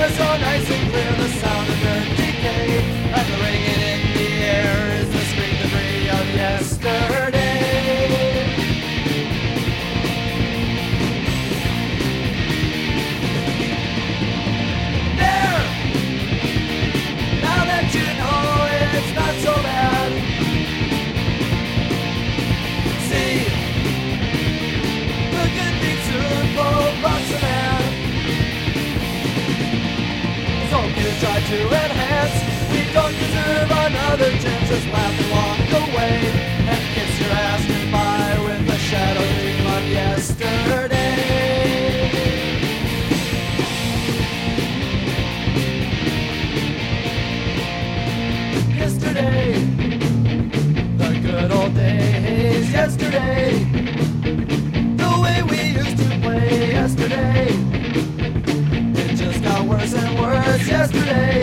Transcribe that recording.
so nice and clear, the sound of dirt decay, and the ringing in the air is the screen debris of yesterday. There, now that you know it's not so bad. See, the good things soon both bucks a man. So if you try to enhance, we don't deserve another chance. Just laugh and walk away and kiss your ass goodbye with the shadow dream of yesterday. Yesterday, the good old days. Yesterday, the way we used to play. Yesterday, it just got worse and worse. Yesterday,